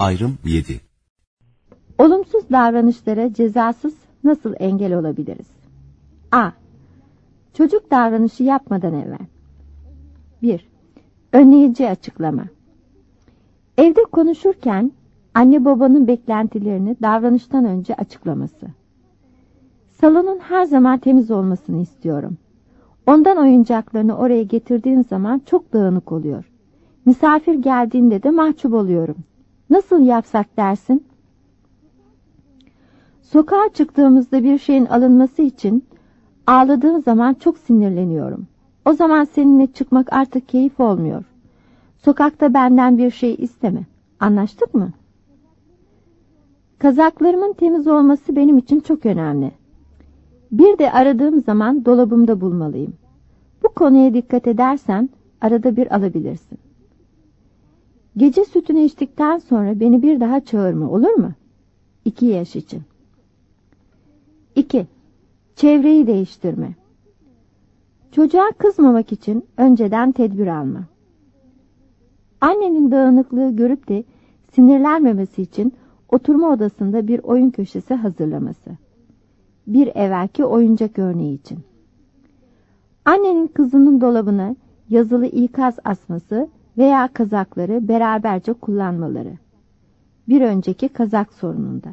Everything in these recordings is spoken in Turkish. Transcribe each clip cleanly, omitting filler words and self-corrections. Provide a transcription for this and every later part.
Ayrım 7. Olumsuz davranışlara cezasız nasıl engel olabiliriz? A. Çocuk davranışı yapmadan evvel. 1. Önleyici açıklama. Evde konuşurken anne babanın beklentilerini davranıştan önce açıklaması. Salonun her zaman temiz olmasını istiyorum. Ondan oyuncaklarını oraya getirdiğin zaman çok dağınık oluyor. Misafir geldiğinde de mahcup oluyorum. Nasıl yapsak dersin? Sokağa çıktığımızda bir şeyin alınması için ağladığım zaman çok sinirleniyorum. O zaman seninle çıkmak artık keyif olmuyor. Sokakta benden bir şey isteme. Anlaştık mı? Kazaklarımın temiz olması benim için çok önemli. Bir de aradığım zaman dolabımda bulmalıyım. Bu konuya dikkat edersen arada bir alabilirsin. Gece sütünü içtikten sonra beni bir daha çağırma, olur mu? 2 yaş için. 2. Çevreyi değiştirme. Çocuğa kızmamak için önceden tedbir alma. Annenin dağınıklığı görüp de sinirlenmemesi için oturma odasında bir oyun köşesi hazırlaması. Bir evvelki oyuncak örneği için. Annenin kızının dolabına yazılı ikaz asması veya kazakları beraberce kullanmaları. Bir önceki kazak sorununda.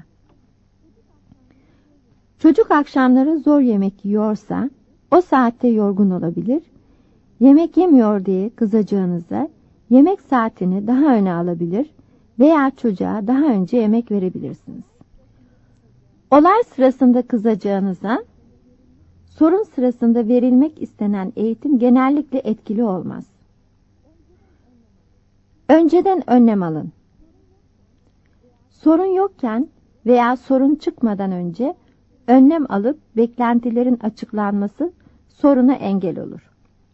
Çocuk akşamları zor yemek yiyorsa o saatte yorgun olabilir. Yemek yemiyor diye kızacağınıza yemek saatini daha öne alabilir veya çocuğa daha önce yemek verebilirsiniz. Olay sırasında kızacağınıza sorun sırasında verilmek istenen eğitim genellikle etkili olmaz. Önceden önlem alın. Sorun yokken veya sorun çıkmadan önce önlem alıp beklentilerin açıklanması soruna engel olur.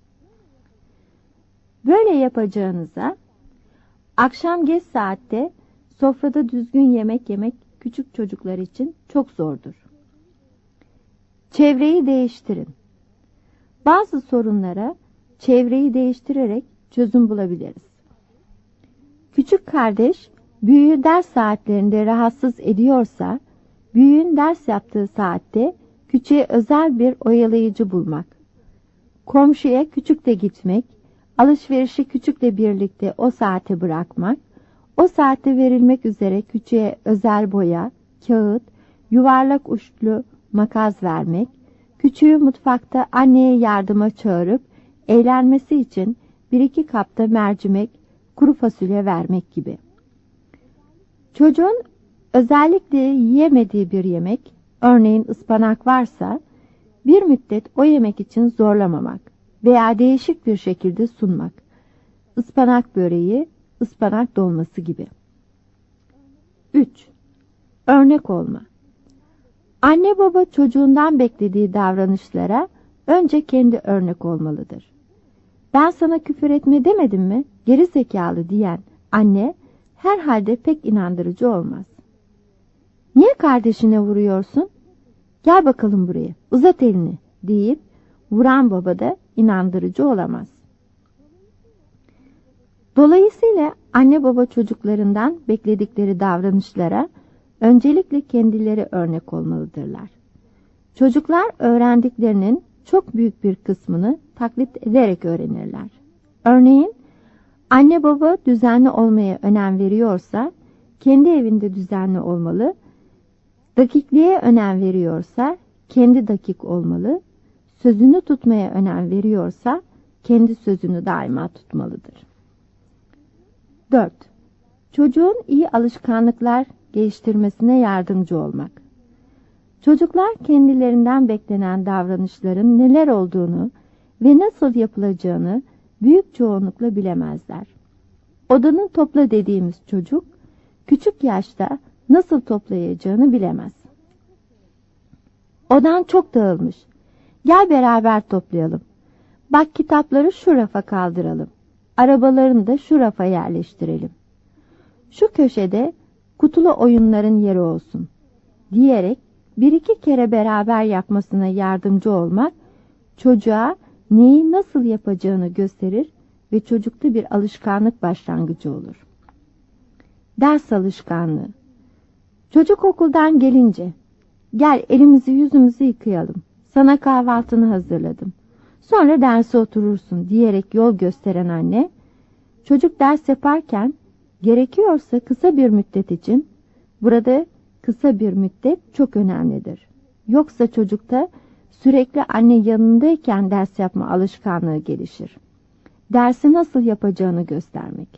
Böyle yapacağınıza akşam geç saatte sofrada düzgün yemek yemek küçük çocuklar için çok zordur. Çevreyi değiştirin. Bazı sorunlara çevreyi değiştirerek çözüm bulabiliriz. Küçük kardeş büyüğü ders saatlerinde rahatsız ediyorsa, büyüğün ders yaptığı saatte küçüğe özel bir oyalayıcı bulmak. Komşuya küçükle gitmek, alışverişi küçükle birlikte o saate bırakmak, o saatte verilmek üzere küçüğe özel boya, kağıt, yuvarlak uçlu makas vermek, küçüğü mutfakta anneye yardıma çağırıp eğlenmesi için 1-2 kapta mercimek, kuru fasulye vermek gibi. Çocuğun özellikle yiyemediği bir yemek, örneğin ıspanak varsa, bir müddet o yemek için zorlamamak veya değişik bir şekilde sunmak. Ispanak böreği, ıspanak dolması gibi. 3. Örnek olma. Anne baba çocuğundan beklediği davranışlara önce kendi örnek olmalıdır. Ben sana küfür etme demedim mi? Geri zekalı diyen anne herhalde pek inandırıcı olmaz. Niye kardeşine vuruyorsun? Gel bakalım buraya, uzat elini deyip vuran baba da inandırıcı olamaz. Dolayısıyla anne baba çocuklarından bekledikleri davranışlara öncelikle kendileri örnek olmalıdırlar. Çocuklar öğrendiklerinin çok büyük bir kısmını taklit ederek öğrenirler. Örneğin anne baba düzenli olmaya önem veriyorsa kendi evinde düzenli olmalı, dakikliğe önem veriyorsa kendi dakik olmalı, sözünü tutmaya önem veriyorsa kendi sözünü daima tutmalıdır. 4. Çocuğun iyi alışkanlıklar geliştirmesine yardımcı olmak. Çocuklar kendilerinden beklenen davranışların neler olduğunu ve nasıl yapılacağını büyük çoğunlukla bilemezler. Odanı topla dediğimiz çocuk, küçük yaşta nasıl toplayacağını bilemez. Odan çok dağılmış. Gel beraber toplayalım. Bak kitapları şu rafa kaldıralım. Arabalarını da şu rafa yerleştirelim. Şu köşede kutulu oyunların yeri olsun diyerek 1-2 kere beraber yapmasına yardımcı olmak çocuğa neyi nasıl yapacağını gösterir ve çocukta bir alışkanlık başlangıcı olur. Ders alışkanlığı. Çocuk okuldan gelince, gel elimizi yüzümüzü yıkayalım, sana kahvaltını hazırladım, sonra derse oturursun diyerek yol gösteren anne, çocuk ders yaparken gerekiyorsa kısa bir müddet için, burada kısa bir müddet çok önemlidir. Yoksa çocukta sürekli anne yanındayken ders yapma alışkanlığı gelişir. Dersi nasıl yapacağını göstermek.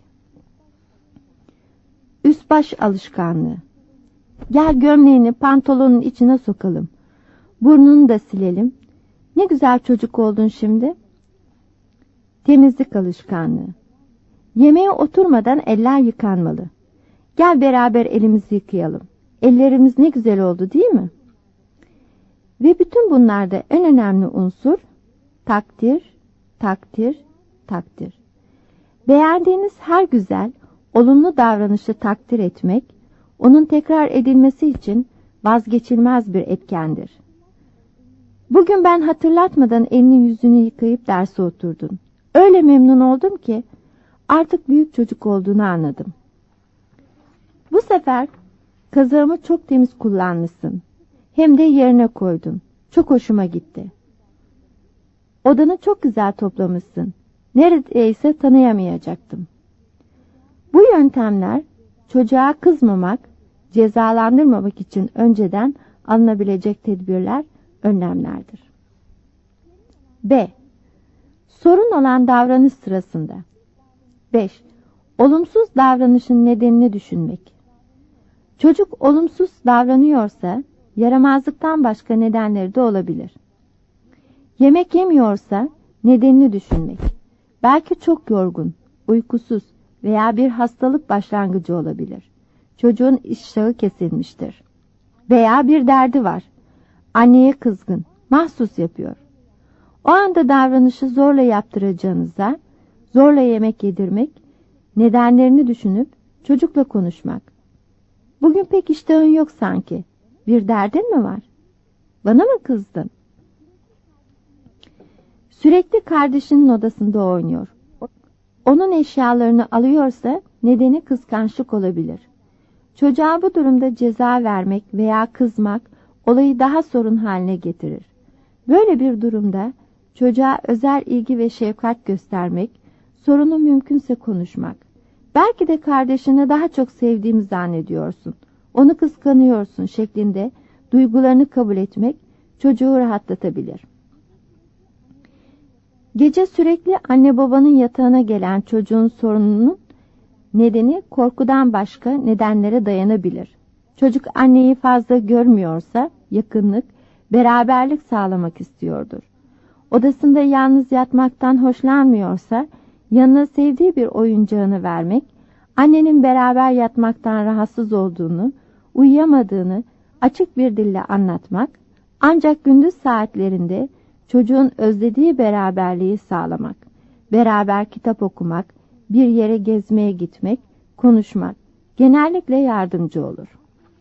Üst baş alışkanlığı. Gel gömleğini pantolonun içine sokalım. Burnunu da silelim. Ne güzel çocuk oldun şimdi. Temizlik alışkanlığı. Yemeğe oturmadan eller yıkanmalı. Gel beraber elimizi yıkayalım. Ellerimiz ne güzel oldu değil mi? Ve bütün bunlarda en önemli unsur takdir, takdir, takdir. Beğendiğiniz her güzel, olumlu davranışı takdir etmek, onun tekrar edilmesi için vazgeçilmez bir etkendir. Bugün ben hatırlatmadan elini yüzünü yıkayıp derse oturdun. Öyle memnun oldum ki artık büyük çocuk olduğunu anladım. Bu sefer kazağımı çok temiz kullanmışsın. Hem de yerine koydun. Çok hoşuma gitti. Odanı çok güzel toplamışsın. Neredeyse tanıyamayacaktım. Bu yöntemler çocuğa kızmamak, cezalandırmamak için önceden alınabilecek tedbirler, önlemlerdir. B. Sorun olan davranış sırasında. 5. Olumsuz davranışın nedenini düşünmek. Çocuk olumsuz davranıyorsa, yaramazlıktan başka nedenleri de olabilir. Yemek yemiyorsa, nedenini düşünmek. Belki çok yorgun, uykusuz veya bir hastalık başlangıcı olabilir. Çocuğun iştahı kesilmiştir. Veya bir derdi var. Anneye kızgın, mahsus yapıyor. O anda davranışı zorla yaptıracağınıza, zorla yemek yedirmek, nedenlerini düşünüp çocukla konuşmak. Bugün pek iştahın yok sanki. Bir derdin mi var? Bana mı kızdın? Sürekli kardeşinin odasında oynuyor. Onun eşyalarını alıyorsa nedeni kıskançlık olabilir. Çocuğa bu durumda ceza vermek veya kızmak olayı daha sorun haline getirir. Böyle bir durumda çocuğa özel ilgi ve şefkat göstermek, sorunu mümkünse konuşmak. Belki de kardeşini daha çok sevdiğini zannediyorsun, onu kıskanıyorsun şeklinde duygularını kabul etmek çocuğu rahatlatabilir. Gece sürekli anne babanın yatağına gelen çocuğun sorununun nedeni korkudan başka nedenlere dayanabilir. Çocuk anneyi fazla görmüyorsa yakınlık, beraberlik sağlamak istiyordur. Odasında yalnız yatmaktan hoşlanmıyorsa yanına sevdiği bir oyuncağını vermek, annenin beraber yatmaktan rahatsız olduğunu, uyuyamadığını açık bir dille anlatmak, ancak gündüz saatlerinde çocuğun özlediği beraberliği sağlamak, beraber kitap okumak, bir yere gezmeye gitmek, konuşmak genellikle yardımcı olur.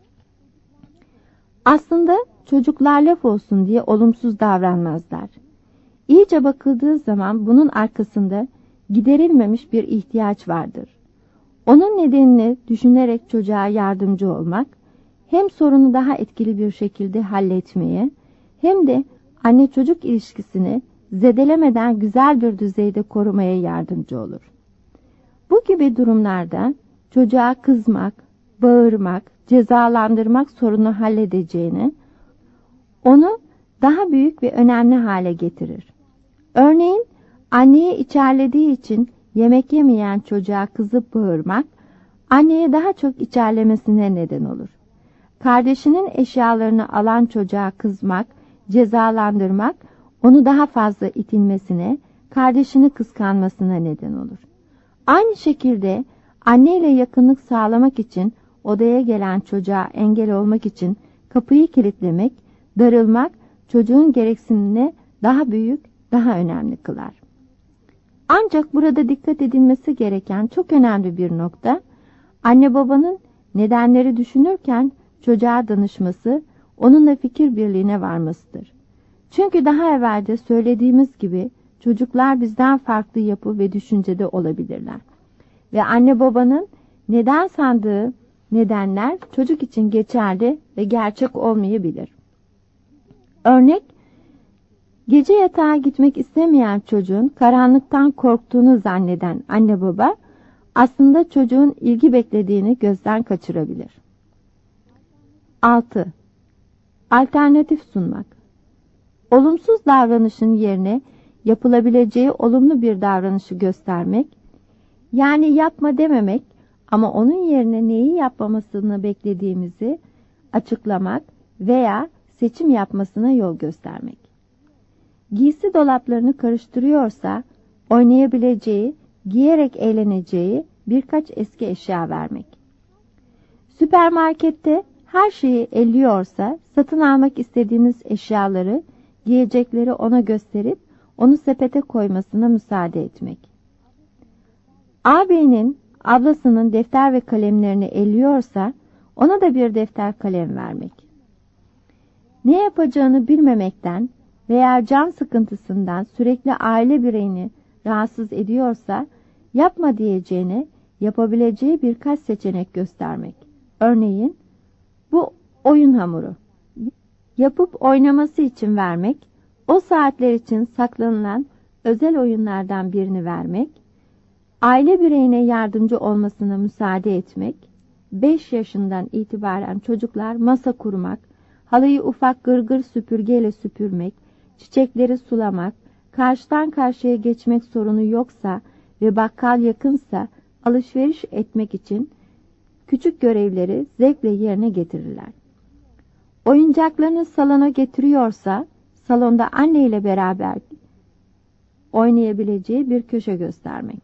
Aslında çocuklar laf olsun diye olumsuz davranmazlar. İyice bakıldığı zaman bunun arkasında giderilmemiş bir ihtiyaç vardır. Onun nedenini düşünerek çocuğa yardımcı olmak, hem sorunu daha etkili bir şekilde halletmeye, hem de anne çocuk ilişkisini zedelemeden güzel bir düzeyde korumaya yardımcı olur. Bu gibi durumlarda çocuğa kızmak, bağırmak, cezalandırmak sorunu halledeceğini, onu daha büyük ve önemli hale getirir. Örneğin anneye içerlediği için yemek yemeyen çocuğa kızıp bağırmak, anneye daha çok içerlemesine neden olur. Kardeşinin eşyalarını alan çocuğa kızmak, cezalandırmak, onu daha fazla itilmesine, kardeşini kıskanmasına neden olur. Aynı şekilde anneyle yakınlık sağlamak için odaya gelen çocuğa engel olmak için kapıyı kilitlemek, darılmak çocuğun gereksinimini daha büyük, daha önemli kılar. Ancak burada dikkat edilmesi gereken çok önemli bir nokta, anne babanın nedenleri düşünürken çocuğa danışması, onunla fikir birliğine varmasıdır. Çünkü daha evvel de söylediğimiz gibi çocuklar bizden farklı yapı ve düşüncede olabilirler. Ve anne babanın neden sandığı nedenler çocuk için geçerli ve gerçek olmayabilir. Örnek, gece yatağa gitmek istemeyen çocuğun karanlıktan korktuğunu zanneden anne baba, aslında çocuğun ilgi beklediğini gözden kaçırabilir. 6. Alternatif sunmak. Olumsuz davranışın yerine yapılabileceği olumlu bir davranışı göstermek, yani yapma dememek ama onun yerine neyi yapmamasını beklediğimizi açıklamak veya seçim yapmasına yol göstermek. Giysi dolaplarını karıştırıyorsa oynayabileceği, giyerek eğleneceği birkaç eski eşya vermek. Süpermarkette her şeyi elliyorsa satın almak istediğiniz eşyaları, giyecekleri ona gösterip onu sepete koymasına müsaade etmek. Ağabeyinin, ablasının defter ve kalemlerini elliyorsa ona da bir defter kalem vermek. Ne yapacağını bilmemekten veya can sıkıntısından sürekli aile bireyini rahatsız ediyorsa yapma diyeceğine yapabileceği birkaç seçenek göstermek. Örneğin, bu oyun hamuru. Yapıp oynaması için vermek, o saatler için saklanılan özel oyunlardan birini vermek, aile bireyine yardımcı olmasına müsaade etmek, 5 yaşından itibaren çocuklar masa kurmak, halıyı ufak gırgır süpürgeyle süpürmek, çiçekleri sulamak, karşıdan karşıya geçmek sorunu yoksa ve bakkal yakınsa alışveriş etmek için küçük görevleri zevkle yerine getirirler. Oyuncaklarını salona getiriyorsa salonda anneyle beraber oynayabileceği bir köşe göstermek.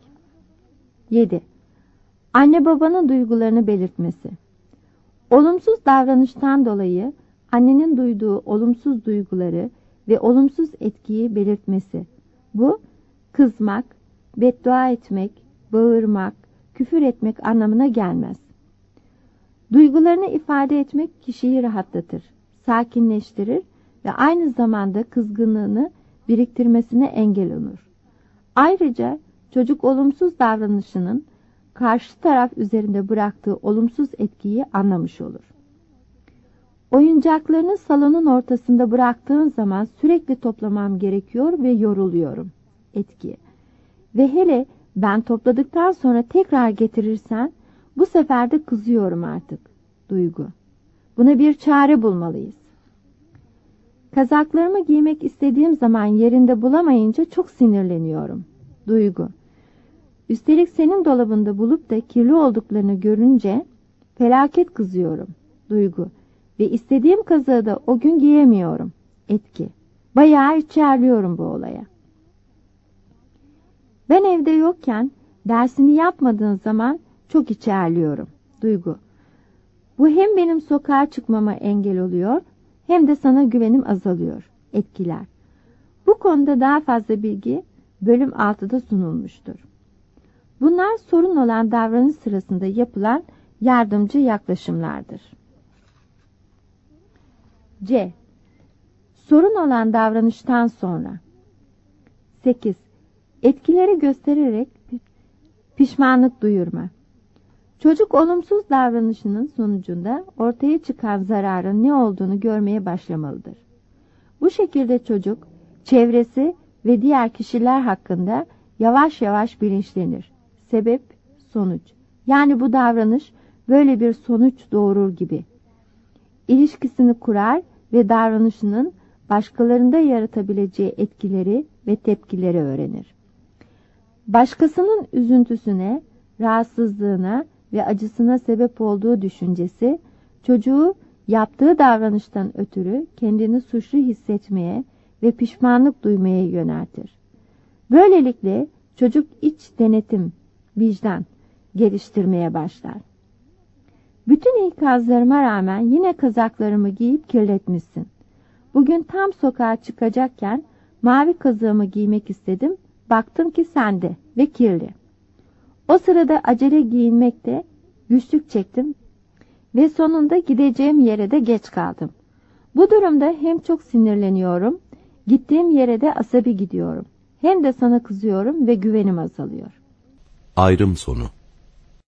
7. Anne babanın duygularını belirtmesi. Olumsuz davranıştan dolayı annenin duyduğu olumsuz duyguları ve olumsuz etkiyi belirtmesi. Bu, kızmak, beddua etmek, bağırmak, küfür etmek anlamına gelmez. Duygularını ifade etmek kişiyi rahatlatır, sakinleştirir ve aynı zamanda kızgınlığını biriktirmesine engel olur. Ayrıca çocuk olumsuz davranışının karşı taraf üzerinde bıraktığı olumsuz etkiyi anlamış olur. Oyuncaklarını salonun ortasında bıraktığın zaman sürekli toplamam gerekiyor ve yoruluyorum. Etki. Ve hele ben topladıktan sonra tekrar getirirsen bu sefer de kızıyorum artık. Duygu. Buna bir çare bulmalıyız. Kazaklarımı giymek istediğim zaman yerinde bulamayınca çok sinirleniyorum. Duygu. Üstelik senin dolabında bulup da kirli olduklarını görünce felaket kızıyorum. Duygu. Ve istediğim kazağı da o gün giyemiyorum. Etki. Bayağı içerliyorum bu olaya. Ben evde yokken dersini yapmadığın zaman çok içerliyorum. Duygu. Bu hem benim sokağa çıkmama engel oluyor hem de sana güvenim azalıyor. Etkiler. Bu konuda daha fazla bilgi bölüm 6'da sunulmuştur. Bunlar sorun olan davranış sırasında yapılan yardımcı yaklaşımlardır. C. Sorun olan davranıştan sonra. 8. Etkileri göstererek pişmanlık duyurma. Çocuk olumsuz davranışının sonucunda ortaya çıkan zararın ne olduğunu görmeye başlamalıdır. Bu şekilde çocuk, çevresi ve diğer kişiler hakkında yavaş yavaş bilinçlenir. Sebep, sonuç. Yani bu davranış böyle bir sonuç doğurur gibi. İlişkisini kurar ve davranışının başkalarında yaratabileceği etkileri ve tepkileri öğrenir. Başkasının üzüntüsüne, rahatsızlığına ve acısına sebep olduğu düşüncesi, çocuğu yaptığı davranıştan ötürü kendini suçlu hissetmeye ve pişmanlık duymaya yöneltir. Böylelikle çocuk iç denetim, vicdan geliştirmeye başlar. Bütün ikazlarıma rağmen yine kazaklarımı giyip kirletmişsin. Bugün tam sokağa çıkacakken mavi kazağımı giymek istedim. Baktım ki sende ve kirli. O sırada acele giyinmekte güçlük çektim ve sonunda gideceğim yere de geç kaldım. Bu durumda hem çok sinirleniyorum, gittiğim yere de asabi gidiyorum. Hem de sana kızıyorum ve güvenim azalıyor. Ayrım sonu.